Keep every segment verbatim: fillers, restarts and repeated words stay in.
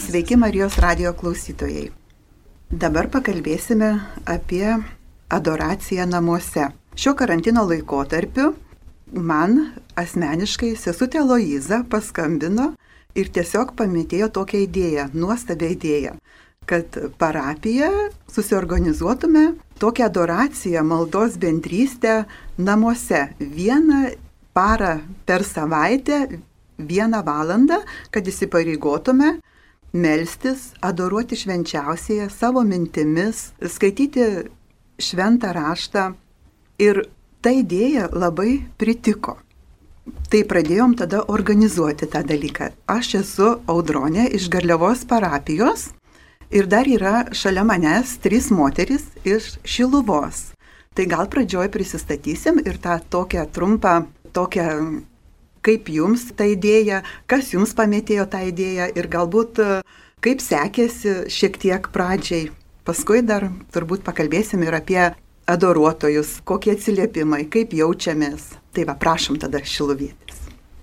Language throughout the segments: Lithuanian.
Sveiki Marijos radijo klausytojai. Dabar pakalbėsime apie adoraciją namuose. Šio karantino laikotarpiu man asmeniškai sesutė Aloiza paskambino ir tiesiog pametėjo tokią idėją, nuostabią idėją, kad parapiją susiorganizuotume tokią adoraciją, maldos bendrystę namuose. Vieną parą per savaitę, vieną valandą, kad įsipareigotume melstis, adoruoti švenčiausiąją savo mintimis, skaityti šventą raštą. Ir ta idėja labai pritiko. Tai pradėjom tada organizuoti tą dalyką. Aš esu Audronė iš Garliavos parapijos ir dar yra šalia manęs trys moterys iš Šiluvos. Tai gal pradžioj prisistatysim ir tą tokią trumpą, tokią, kaip jums ta idėja, kas jums pamėtėjo tą idėją ir galbūt kaip sekėsi šiek tiek pradžiai. Paskui dar turbūt pakalbėsim ir apie adoruotojus, kokie atsiliepimai, kaip jaučiamės. Tai va, prašom tada Šiluvietis.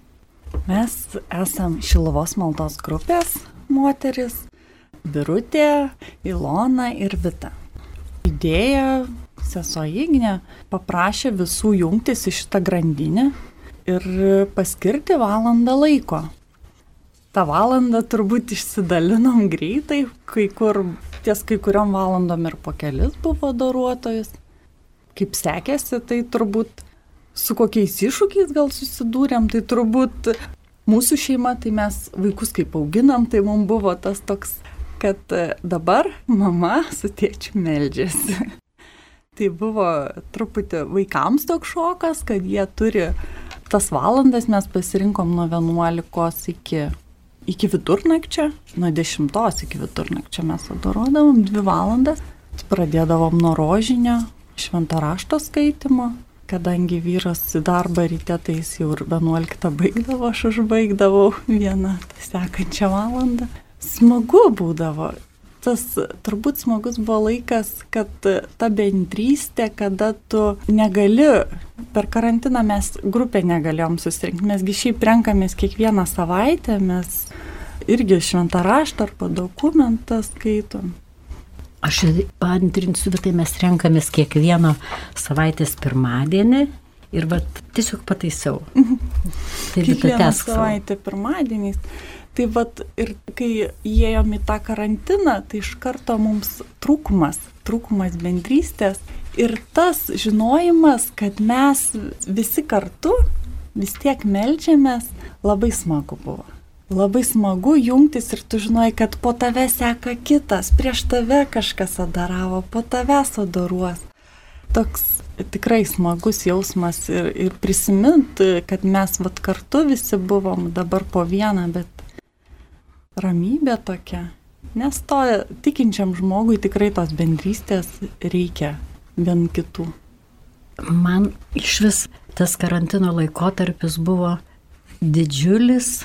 Mes esam Šiluvos maldos grupės moteris, Birutė, Ilona ir Vita. Idėja sesuo Ignė paprašė visų jungtis į šitą grandinę ir paskirti valandą laiko. Ta valandą turbūt išsidalinom greitai, kai kur, ties kai kuriom valandom ir po kelis buvo adoruotojus. Kaip sekėsi, tai turbūt su kokiais iššūkiais gal susidūrėm, tai turbūt mūsų šeima, tai mes vaikus kaip auginam, tai mums buvo tas toks, kad dabar mama su tėčiu meldžiasi. Tai buvo truputį vaikams toks šokas, kad jie turi tas valandas, mes pasirinkom nuo vienuolikos iki, iki vidurnakčio, nuo dešimtos iki vidurnakčio mes adoruodavom dvi valandas. Pradėdavom nuo rožinio, švento rašto skaitimo, kadangi vyras į darbą ryte, tai jis jau ir vienuoliktą baigdavo, aš užbaigdavau vieną sekančią valandą. Smagu būdavo. Tas turbūt smagus buvo laikas, kad ta bendrystė, kada tu negali, per karantiną mes grupę negalėjom susirinkti, mesgi šiaip renkamės kiekvieną savaitę, mes irgi šventą raštą arba dokumentą skaitom. Aš paantrinsiu, bet tai mes renkamės kiekvieno savaitės pirmadienį ir vat tiesiog pataisiau. Tai kiekvieną savaitę pirmadieniais. Tai vat ir kai įėjom į tą karantiną, tai iš karto mums trūkumas, trūkumas bendrystės ir tas žinojimas, kad mes visi kartu vis tiek meldžiamės, labai smagu buvo. Labai smagu jungtis ir tu žinai, kad po tave seka kitas, prieš tave kažkas adoravo, po tavęs adoruos. Toks tikrai smagus jausmas ir, ir prisiminti, kad mes vat kartu visi buvom dabar po vieną, bet ramybė tokia, nes to tikinčiam žmogui tikrai tos bendrystės reikia vien kitų. Man iš vis tas karantino laikotarpis buvo didžiulis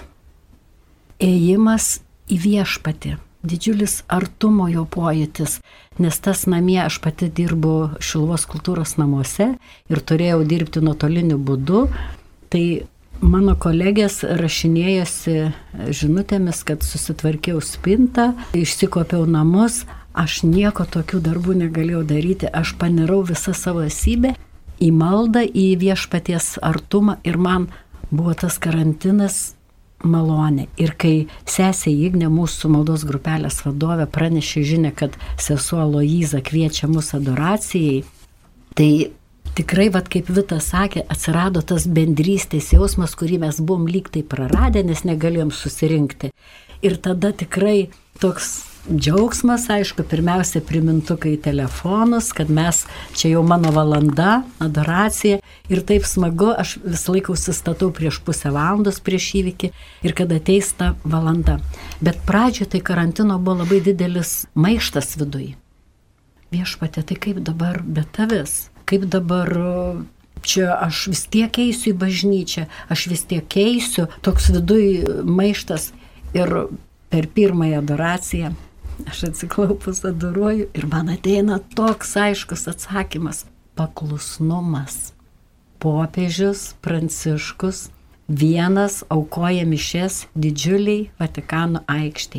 ėjimas į viešpatį, didžiulis artumo jo pojūtis, nes tas namie aš pati dirbu Šiluvos kultūros namuose ir turėjau dirbti nuotoliniu būdu, tai mano kolegės rašinėjosi žinutėmis, kad susitvarkiau spintą, išsikopiau namus, aš nieko tokių darbų negalėjau daryti, aš panirau visą savo esybę į maldą, į viešpaties artumą ir man buvo tas karantinas malonė. Ir kai sesė Ignė, mūsų maldos grupelės vadovė, pranešė žinią, kad sesuo Aloiza kviečia mus adoracijai, tai tikrai, vat, kaip Vita sakė, atsirado tas bendrystės jausmas, kurį mes buvom lyg tai praradę, nes negalėjom susirinkti. Ir tada tikrai toks džiaugsmas, aišku, pirmiausia primintukai telefonus, kad mes, čia jau mano valanda, adoracija, ir taip smagu, aš visą laiką užsistatau prieš pusę valandos prieš įvykį ir kad ateis ta valanda. Bet pradžioje tai karantino buvo labai didelis maištas viduj. Viešpatie, tai kaip dabar be tavęs? Kaip dabar čia aš vis tiek eisiu į bažnyčią, aš vis tiek eisiu, toks viduj maištas. Ir per pirmąją adoraciją aš atsiklaupus adoruoju ir man ateina toks aiškus atsakymas – paklusnumas. Popiežius Pranciškus vienas aukoja mišes didžiuliai Vatikano aikštėj.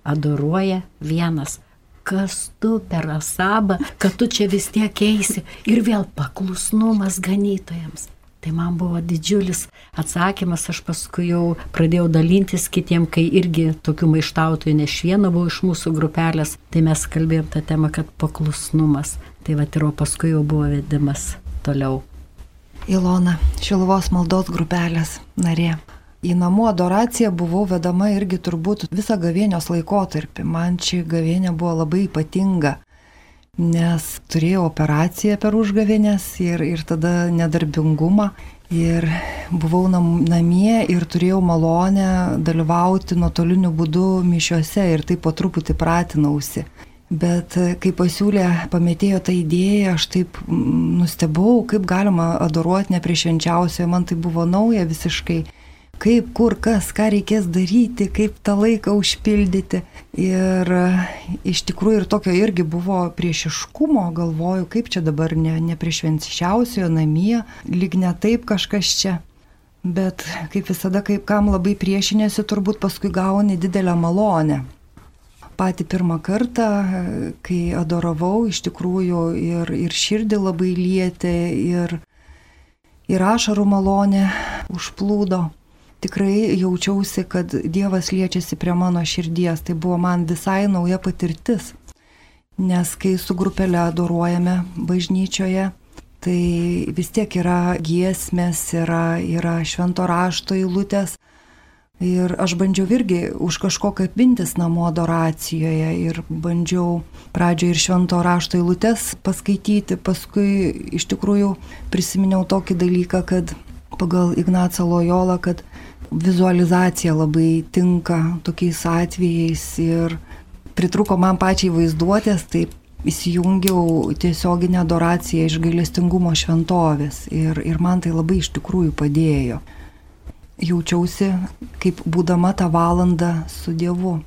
adoruoja vienas. Kas tu per asabą, kad tu čia vis tiek eisi? Ir vėl paklusnumas ganytojams. Tai man buvo didžiulis atsakymas, aš paskui jau pradėjau dalintis kitiem, kai irgi tokių maištautojų, ne vieno buvo iš mūsų grupelės, tai mes kalbėjom tą temą, kad paklusnumas. Tai va, ir paskui jau buvo vedimas toliau. Ilona, Šiluvos maldos grupelės narė. Į namų adoraciją buvau vedama irgi turbūt visą gavėnios laikotarpį. Man ši gavėnė buvo labai ypatinga, nes turėjau operaciją per užgavėnės ir, ir tada nedarbingumą. Ir buvau nam, namie ir turėjau malonę dalyvauti nuotoliniu būdu mišiuose ir taip po truputį pratinausi. Bet kai pasiūlė, pamėtėjo tą idėją, aš taip nustebau, kaip galima adoruoti nepriešvenčiausioje, man tai buvo nauja visiškai. Kaip, kur, kas, ką reikės daryti, kaip tą laiką užpildyti. Ir iš tikrųjų ir tokio irgi buvo priešiškumo, galvoju, kaip čia dabar ne, ne priešvenčiausiojo namie, lyg ne taip kažkas čia. Bet kaip visada, kaip kam labai priešinėsi, turbūt paskui gauni didelę malonę. Patį pirmą kartą, kai adoravau, iš tikrųjų ir, ir širdį labai lietė, ir, ir ašarų malonė užplūdo. Tikrai jaučiausi, kad Dievas liečiasi prie mano širdies. Tai buvo man visai nauja patirtis. Nes kai su grupelė adoruojame bažnyčioje, tai vis tiek yra giesmės, yra, yra švento rašto eilutės. Ir aš bandžiau irgi už kažko kabintis namų adoracijoje ir bandžiau pradžioje ir švento rašto eilutės paskaityti. Paskui iš tikrųjų prisiminiau tokį dalyką, kad pagal Ignacą Lojolą, kad vizualizacija labai tinka tokiais atvejais ir pritruko man pačiai vaizduotės, tai įsijungiau tiesioginę adoraciją iš gailestingumo šventovės ir, ir man tai labai iš tikrųjų padėjo. Jaučiausi kaip būdama tą valandą su Dievu.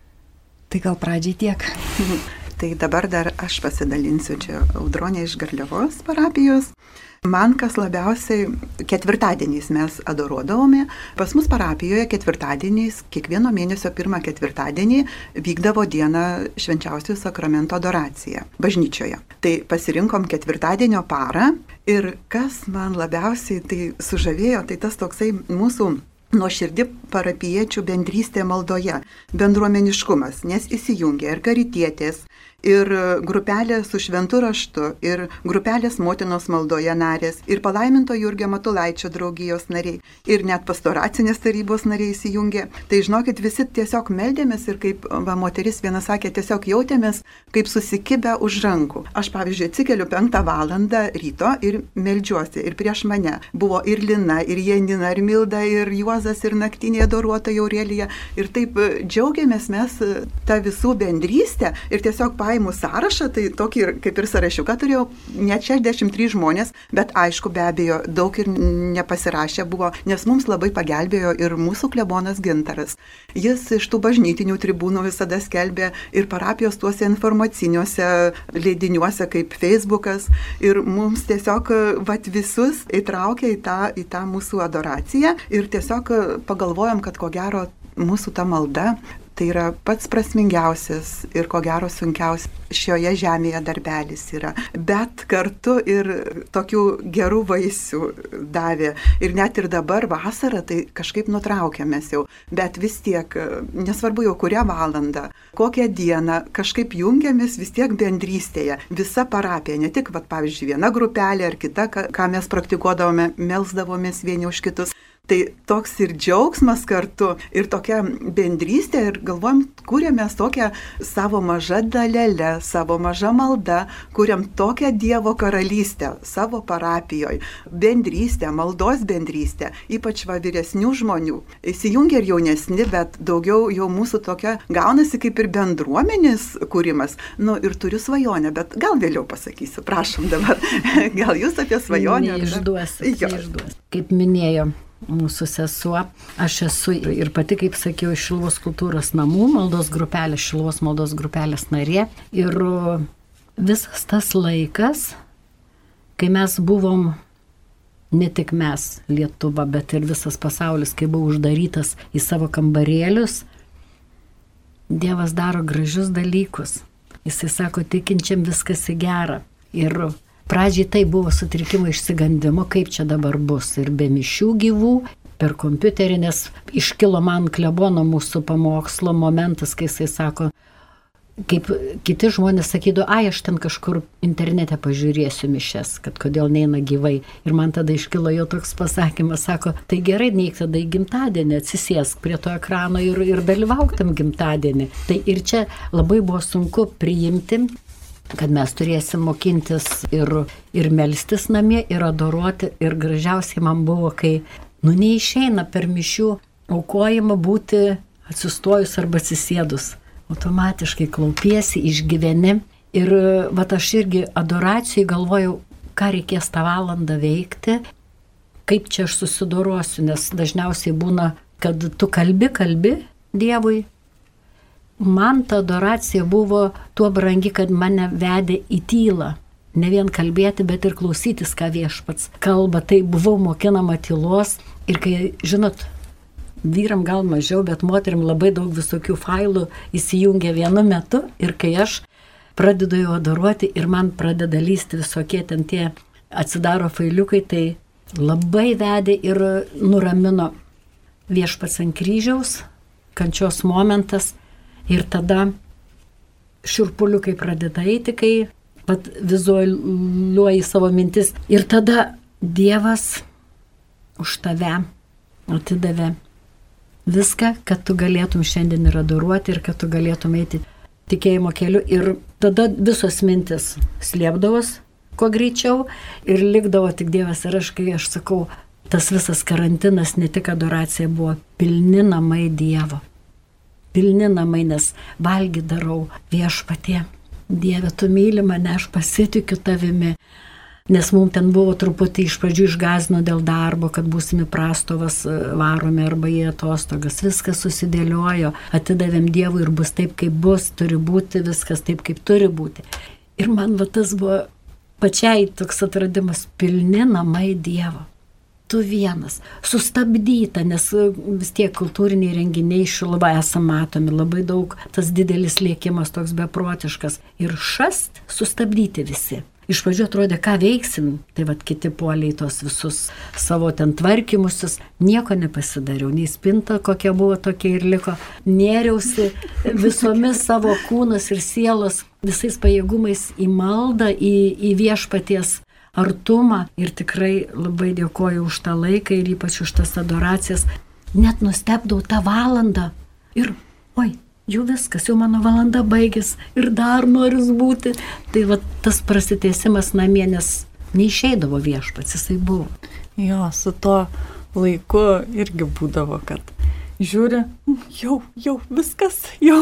Tai gal pradžiai tiek. Tai dabar dar aš pasidalinsiu, čia Audronė iš Garliavos parapijos. Man kas labiausiai ketvirtadieniais mes adoruodavome. Pas mus parapijoje ketvirtadieniais, kiekvieno mėnesio pirmą ketvirtadienį vykdavo diena švenčiausiojo sakramento adoracija bažnyčioje. Tai pasirinkom ketvirtadienio parą ir kas man labiausiai tai sužavėjo, tai tas toksai mūsų nuoširdi parapijiečių bendrystė maldoje, bendruomeniškumas, nes įsijungia ir karitietės, ir grupelė su šventu raštu, ir grupelės motinos maldoje narės, ir palaiminto Jurgio Matulaičio draugijos nariai, ir net pastoracinės tarybos nariai įsijungė. Tai žinokit, visi tiesiog meldėmės ir kaip va, moteris viena sakė, tiesiog jautėmės kaip susikibę už rankų. Aš pavyzdžiui atsikeliu penktą valandą ryto ir meldžiuosi, ir prieš mane buvo ir Lina, ir Janina, ir Milda, ir Juozas, ir naktinė adoruota Aurelija. Ir taip džiaugiamės mes tą visų bendrystę ir tiesiog paimu sąrašą, tai tokį kaip ir sąrašiuką turėjau, net šešiasdešimt trys žmonės, bet aišku, be abejo, daug ir nepasirašę buvo, nes mums labai pagelbėjo ir mūsų klebonas Gintaras. Jis iš tų bažnytinių tribūnų visada skelbė ir parapijos tuose informaciniuose leidiniuose kaip Facebookas ir mums tiesiog vat visus įtraukė į tą, į tą mūsų adoraciją ir tiesiog pagalvojom, kad ko gero mūsų ta malda tai yra pats prasmingiausias ir ko gero sunkiausias šioje žemėje darbelis yra. Bet kartu ir tokių gerų vaisių davė. Ir net ir dabar vasarą tai kažkaip nutraukėmės jau. Bet vis tiek, nesvarbu jau kurią valandą, kokią dieną, kažkaip jungiamės vis tiek bendrystėje. Visa parapija, ne tik, vat, pavyzdžiui, viena grupelė ar kita, ką mes praktikuodavome, melsdavomės vieni už kitus. Tai toks ir džiaugsmas kartu, ir tokia bendrystė, ir galvojam, kuriam mes tokią savo mažą dalelę, savo mažą maldą, kuriam tokią Dievo karalystę savo parapijoje, bendrystę, maldos bendrystę, ypač va vyresnių žmonių. Įsijungia ir jaunesni, bet daugiau jau mūsų tokia gaunasi kaip ir bendruomenės kūrimas. Nu ir turiu svajonę, bet gal vėliau pasakysiu, prašom dabar, gal jūs apie svajonę. Neišduosi, neišduosi. Kaip minėjo mūsų sesuo, aš esu ir pati, kaip sakiau, iš Šiluvos kultūros namų maldos grupelės, Šiluvos maldos grupelės narė. Ir visas tas laikas, kai mes buvom, ne tik mes, Lietuva, bet ir visas pasaulis, kai buvo uždarytas į savo kambarėlius, Dievas daro gražius dalykus. Jisai sako, tikinčiam viskas į gerą. Ir pradžiai tai buvo sutrikimo išsigandimo, kaip čia dabar bus. Ir be mišių gyvų, per kompiuterį, nes iškilo man klebono mūsų pamokslo momentas, kai jisai sako, kaip kiti žmonės sakydavo, ai, aš ten kažkur internete pažiūrėsiu mišes, kad kodėl neina gyvai. Ir man tada iškilo jo toks pasakymas, sako, tai gerai, neik tada į gimtadienį, atsisėsk prie to ekrano ir, ir dalyvauk tam gimtadienį. Tai ir čia labai buvo sunku priimti, kad mes turėsim mokintis ir, ir melstis namie, ir adoruoti. Ir gražiausiai man buvo, kai, nu, neišeina per mišių aukojimą būti atsistojus arba atsisėdus. Automatiškai klaupiesi, išgyveni. Ir vat aš irgi adoracijai galvojau, ką reikės tą valandą veikti, kaip čia aš susidorosiu, nes dažniausiai būna, kad tu kalbi, kalbi Dievui. Man ta adoracija buvo tuo brangi, kad mane vedė į tylą. Ne vien kalbėti, bet ir klausytis, ką viešpats kalba. Tai buvau mokinama tylos. Ir kai, žinot, vyram gal mažiau, bet moterim labai daug visokių failų įsijungia vienu metu. Ir kai aš pradedu jau adoruoti ir man pradeda lysti visokie ten tie atsidaro failiukai, tai labai vedė ir nuramino viešpats ant kryžiaus, kančios momentas. Ir tada šiurpuliukai pradeda eiti, kai pat vizualiuoji savo mintis. Ir tada Dievas už tave atidavė viską, kad tu galėtum šiandien ir adoruoti, ir kad tu galėtum eiti tikėjimo keliu. Ir tada visos mintis slėpdavos kuo greičiau ir likdavo tik Dievas. Ir aš, kai aš sakau, tas visas karantinas, ne tik adoracija, buvo pilni namai Dievo. Pilni namai, nes valgy darau Viešpatie. Dieve, tu myli mane, aš pasitikiu tavimi. Nes mums ten buvo truputį iš pradžių išgąsdino dėl darbo, kad būsime prastovas varomi arba į atostogas. Viskas susidėliojo, atidavėm Dievui ir bus taip, kaip bus, turi būti viskas taip, kaip turi būti. Ir man va tas buvo pačiai toks atradimas, pilni namai Dievo. Tu vienas, sustabdyta, nes vis tiek kultūriniai renginiai Šiluva esame matomi, labai daug, tas didelis lėkimas toks beprotiškas. Ir šast sustabdyti visi. Iš pradžių atrodė, ką veiksim, tai vat kiti puoliai tos visus savo ten tvarkymusius, nieko nepasidariau, nei spinta kokia buvo, tokia ir liko. Nėriausi visomis savo kūnas ir sielos, visais pajėgumais į maldą, į, į Viešpaties artumą. Ir tikrai labai dėkoju už tą laiką ir ypač už tas adoracijas. Net nustebdau tą valandą ir, oi, jau viskas, jau mano valanda baigės ir dar noris būti. Tai va tas prasitėsimas namie, nes neišeidavo Viešpats, jisai buvo. Jo, su to laiku irgi būdavo, kad žiūri, jau, jau viskas, jau.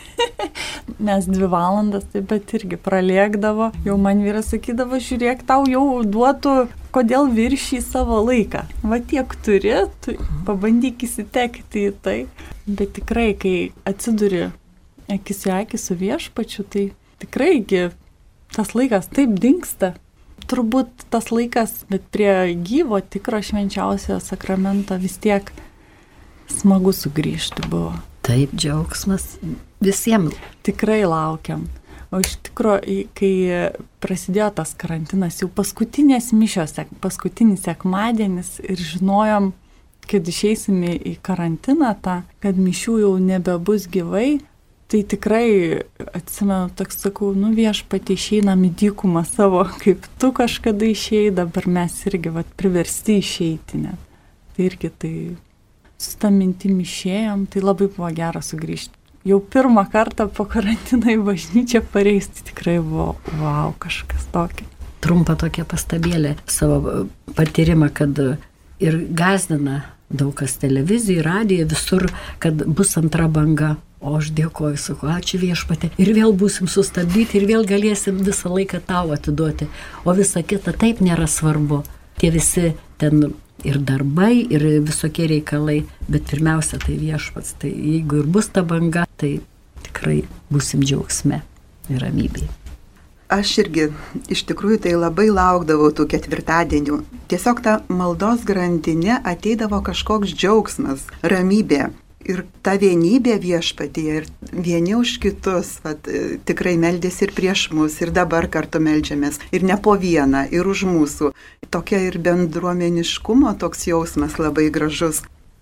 Nes dvi valandas taip pat irgi pralėkdavo. Jau man vyras sakydavo, žiūrėk, tau jau duotų, kodėl viršį savo laiką. Va tiek turi, tu pabandyk įsitekti į tai. Bet tikrai, kai atsiduri akis į akį su Viešpačiu, tai tikrai tas laikas taip dingsta. Turbūt tas laikas, bet prie gyvo, tikro švenčiausio sakramento vis tiek smagu sugrįžti buvo. Taip, džiaugsmas visiems. Tikrai laukiam. O iš tikrųjų, kai prasidėjo tas karantinas, jau paskutinės mišios, paskutinis sekmadienis ir žinojom, kad išeisime į karantiną tą, kad mišių jau nebebus gyvai, tai tikrai atsimenu, toks sakau, nu Viešpatie, išeinam į dykumą savo, kaip tu kažkada išėjai, dabar mes irgi vat, priversti išeiti net. Tai irgi tai su tą mintim išėjom, tai labai buvo gera sugrįžti. Jau pirmą kartą po karantino į bažnyčią pareisti tikrai buvo, wow, kažkas tokio. Trumpa tokia pastabėlė savo patyrimą, kad ir gąsdina daug kas televizijai, radijoje, visur, kad bus antra banga. O aš dėkoju, sakau, ačiū Viešpatie. Ir vėl būsim sustabdyti ir vėl galėsim visą laiką tau atiduoti. O visa kita taip nėra svarbu. Tie visi ten ir darbai, ir visokie reikalai, bet pirmiausia tai Viešpats. Tai jeigu ir bus ta banga, tai tikrai būsim džiaugsme ir ramybėje. Aš irgi iš tikrųjų tai labai laukdavau tų ketvirtadienių. Tiesiog ta maldos grandinė ateidavo kažkoks džiaugsmas, ramybė. ir ta vienybė viešpatyje, ir vieni už kitus, vat, tikrai meldėsi ir prieš mus, ir dabar kartu meldžiamės, ir ne po vieną, ir už mūsų. Tokia ir bendruomeniškumo toks jausmas labai gražus.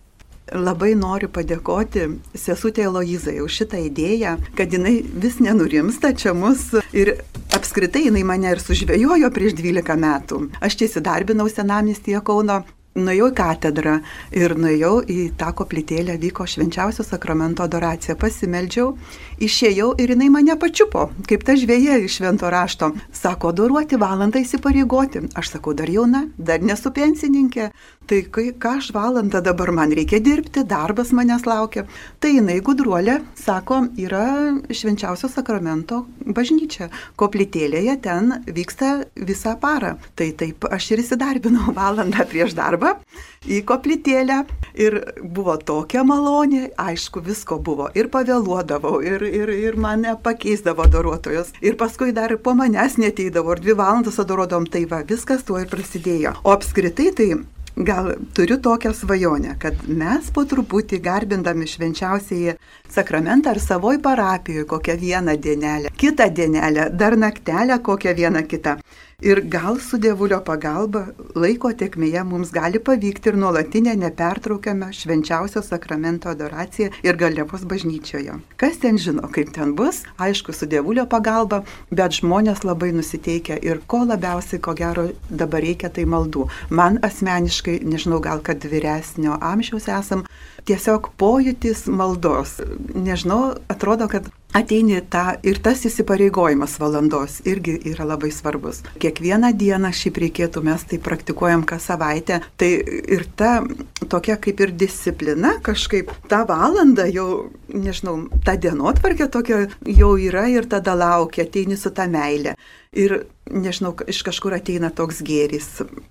Labai noriu padėkoti sesutė Eloizai už šitą idėją, kad jinai vis nenurimsta čia mus ir apskritai jinai mane ir sužvejojo prieš dvylika metų. Aš čia įsidarbinau Senamiestyje Kauno. Nuėjau į katedrą ir nuėjau į tą koplytėlę, vyko švenčiausio sakramento adoracija, pasimeldžiau, išėjau ir jinai mane pačiupo, kaip ta žvėja iš švento rašto. Sako, adoruoti valandą įsipareigoti. Aš sakau, dar jauna, dar nesu pensininkė, tai kai, ką aš valandą dabar man reikia dirbti, darbas manęs laukia. Tai jinai gudruolė, sako, yra švenčiausio sakramento bažnyčia. Koplytėlėje ten vyksta visą parą. Tai taip aš ir įsidarbinau valandą prieš darbą į koplytėlę ir buvo tokia malonė, aišku, visko buvo ir pavėluodavau ir, ir, ir mane pakeisdavo adoruotojos ir paskui dar po manęs neteidavo ir dvi valandas adoruodom, tai va, viskas tuo ir prasidėjo. O apskritai tai gal turiu tokią svajonę, kad mes po truputį garbindami švenčiausiąjį sakramentą ar savoj parapijoje kokią vieną dienelę, kitą dienelę, dar naktelę kokią vieną kitą. Ir gal su Dievulio pagalba laiko tėkmėje mums gali pavykti ir nuolatinę nepertraukiamą švenčiausio sakramento adoraciją ir Garliavos bažnyčioje. Kas ten žino, kaip ten bus, aišku, su Dievulio pagalba, bet žmonės labai nusiteikia ir ko labiausiai, ko gero, dabar reikia, tai maldų. Man asmeniškai, nežinau, gal kad vyresnio amžiaus esam, tiesiog pojūtis maldos. Nežinau, atrodo, kad ateini tą ir tas įsipareigojimas valandos irgi yra labai svarbus. Kiekvieną dieną šiaip reikėtų, mes tai praktikuojam kas savaitę, tai ir ta tokia kaip ir disciplina kažkaip, tą valandą jau, nežinau, ta dienotvarkė tokia jau yra ir tada laukia, ateini su ta meile. Ir, nežinau, iš kažkur ateina toks gėris.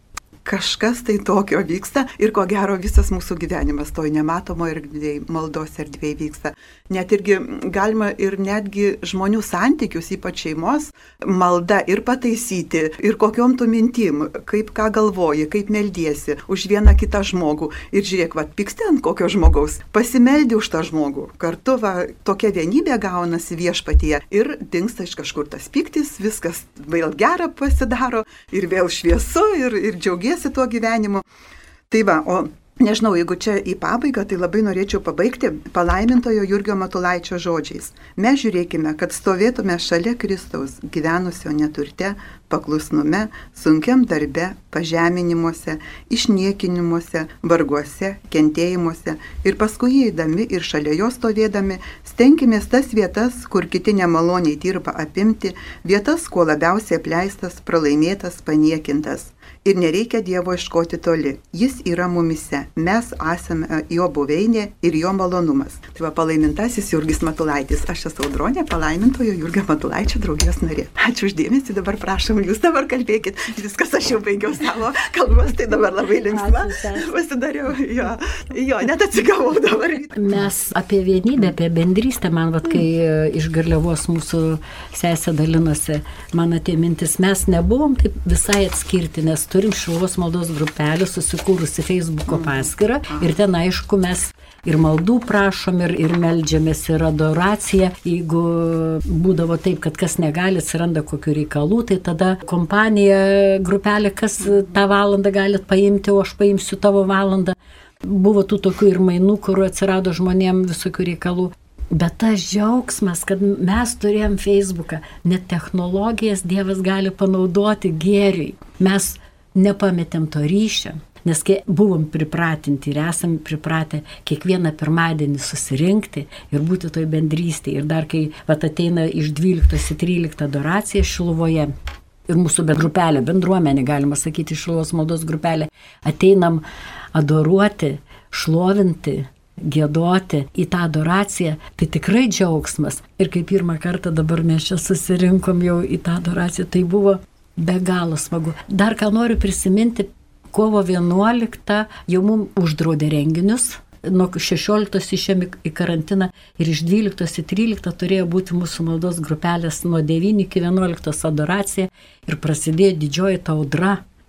Kažkas tai tokio vyksta ir ko gero visas mūsų gyvenimas toj nematomoje erdvėje, maldos erdvėje vyksta. Net irgi galima ir netgi žmonių santykius, ypač šeimos, malda ir pataisyti, ir kokiom tu mintim, kaip ką galvoji, kaip meldiesi už vieną kitą žmogų. Ir žiūrėk, va, pyksti ant kokio žmogaus, pasimeldi už tą žmogų. Kartu va, tokia vienybė gaunasi viešpatyje ir dingsta iš kažkur tas pyktis, viskas vėl gera pasidaro ir vėl šviesu ir, ir džiaugiesi tuo gyvenimu. Tai va, o nežinau, jeigu čia į pabaigą, tai labai norėčiau pabaigti palaimintojo Jurgio Matulaičio žodžiais. Mes žiūrėkime, kad stovėtume šalia Kristaus, gyvenusio neturte, paklusnume, sunkiam darbe, pažeminimuose, išniekinimuose, varguose, kentėjimuose ir paskui eidami ir šalia jo stovėdami, stenkimės tas vietas, kur kiti nemaloniai dirba apimti, vietas, kuo labiausiai apleistas, pralaimėtas, paniekintas. Ir nereikia Dievo ieškoti toli. Jis yra mumise. Mes esame jo buveinė ir jo malonumas. Tai va, palaimintasis Jurgis Matulaitis. Aš esu Audronė, palaimintojo Jurgio Matulaičio draugijos narė. Ačiū uždėmesį, dabar prašom, jūs dabar kalbėkit. Viskas, aš jau baigiau savo kalbos, tai dabar labai linksma. Pasidariau, jo, jo, net atsigavau dabar. Mes apie vienybę, apie bendrystę, man vat, kai iš Garliavos mūsų sesė dalinosi, man atėjo mintis, mes nebuvom taip visai atskirti, nes turim Šiluvos maldos grupelį susikūrusi Facebooko paskyrą ir ten aišku mes ir maldų prašom ir, ir meldžiamės ir adoraciją. Jeigu būdavo taip, kad kas negali, atsiranda kokių reikalų, tai tada kompanija, grupelė, kas tą valandą galit paimti, o aš paimsiu tavo valandą. Buvo tų tokių ir mainų, kur atsirado žmonėm visokių reikalų. Bet tas džiaugsmas, kad mes turėjom Facebooką, net technologijas Dievas gali panaudoti gėriui. Mes nepametėm to ryšio, nes kai buvom pripratinti ir esam pripratę kiekvieną pirmadienį susirinkti ir būti toj bendrystėje. Ir dar kai vat, ateina iš dvyliktos į tryliktą adoraciją Šiluvoje ir mūsų grupelė, bendruomenė, galima sakyti, Šiluvos maldos grupelė, ateinam adoruoti, šlovinti, giedoti į tą adoraciją, tai tikrai džiaugsmas. Ir kai pirmą kartą dabar mes čia susirinkom jau į tą adoraciją, tai buvo be galo smagu. Dar ką noriu prisiminti, kovo vienuoliktą jau mums uždraudė renginius, nuo šešioliktos išėmė į karantiną ir iš dvyliktos į tryliktą turėjo būti mūsų maldos grupelės nuo devynių iki vienuoliktos adoracija ir prasidėjo didžioji ta audra.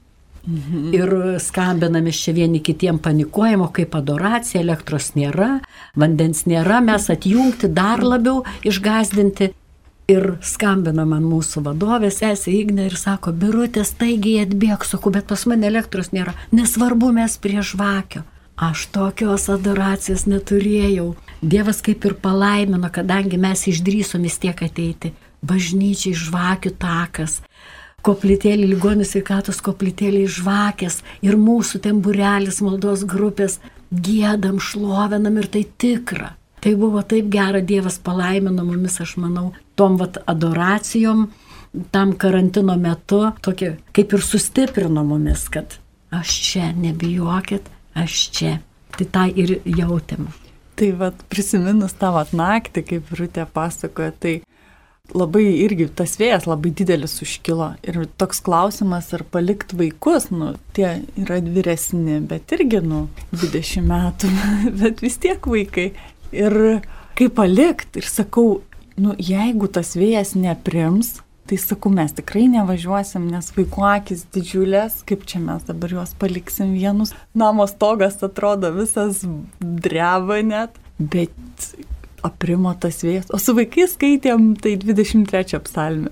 Mhm. Ir skambinam iš čia vieni kitiem panikuojam, o kaip adoracija, elektros nėra, vandens nėra, mes atjungti dar labiau išgazdinti. Ir skambina man mūsų vadovė, sesė Ignė, ir sako, Birutė, staigiai atbėg, sakau, bet pas mane elektros nėra, nesvarbu, mes prie žvakio. Aš tokios adoracijos neturėjau. Dievas kaip ir palaimino, kadangi mes išdrįsom vis tiek ateiti. Bažnyčiai žvakių takas, koplytėlį, ligonių sveikatos koplytėlį žvakės ir mūsų ten būrelis, maldos grupės, giedam, šlovenam ir tai tikra. Tai buvo taip gera, Dievas palaimino mumis, aš manau, tom vat adoracijom, tam karantino metu, tokie kaip ir sustiprino mumis, kad aš čia, nebijokit, aš čia. Tai tą ir jautėm. Tai vat prisiminus tą vat naktį, kaip Birutė pasakoja, tai labai irgi tas vėjas labai didelis užkilo. Ir toks klausimas, ar palikti vaikus, nu, tie yra vyresni, bet irgi, nu, dvidešimt metų, bet vis tiek vaikai. Ir kaip palikt, ir sakau, nu, jeigu tas vėjas neprims, tai sakau, mes tikrai nevažiuosim, nes vaikų akis didžiulės, kaip čia mes dabar juos paliksim vienus. Namo stogas atrodo visas dreba net, bet aprimo tas vėjas. O su vaikais skaitėm tai dvidešimt trečią psalmę.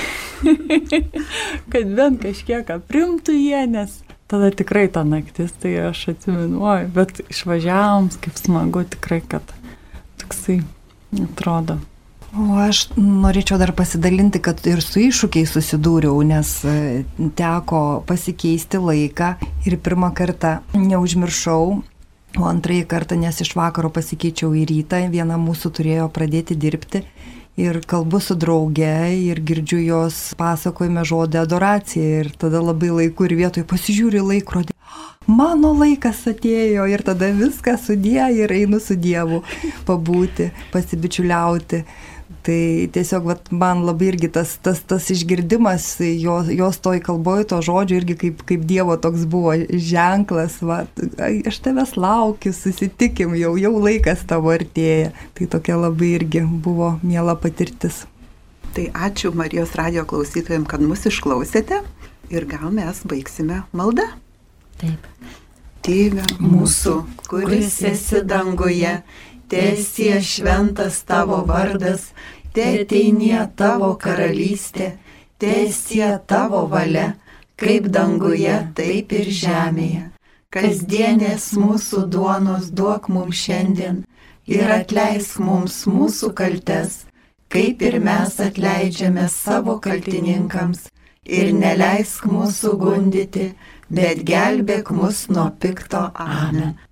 Kad bent kažkiek aprimtų jie, nes tada tikrai ta naktis, tai aš atsiminuoju, bet išvažiavom, kaip smagu tikrai, kad toksai atrodo. O aš norėčiau dar pasidalinti, kad ir su iššūkiais susidūriau, nes teko pasikeisti laiką ir pirmą kartą neužmiršau, o antrąjį kartą, nes iš vakaro pasikeičiau į rytą, viena mūsų turėjo pradėti dirbti ir kalbu su drauge ir girdžiu jos pasakojime žodį adoracija ir tada labai laiku ir vietoj pasižiūriu laikrodį. Mano laikas atėjo ir tada viską sudie ir einu su Dievu pabūti, pasibičiuliauti. Tai tiesiog vat, man labai irgi tas, tas, tas išgirdimas, jos, jos toj kalboj, to žodžio irgi kaip, kaip Dievo toks buvo ženklas, va, aš tavęs laukiu, susitikim, jau, jau laikas tavo artėja. Tai tokia labai irgi buvo miela patirtis. Tai ačiū Marijos radijo klausytojams, kad mus išklausėte ir gal mes baigsime maldą. Taip. Tėve mūsų, kuris esi danguje, teesie šventas tavo vardas, teateinie tavo karalystė, teesie tavo valia, kaip danguje, taip ir žemėje. Kasdienės mūsų duonos duok mums šiandien ir atleisk mums mūsų kaltes, kaip ir mes atleidžiame savo kaltininkams, ir neleisk mūsų gundyti, bet gelbėk mus nuo pikto. Amen.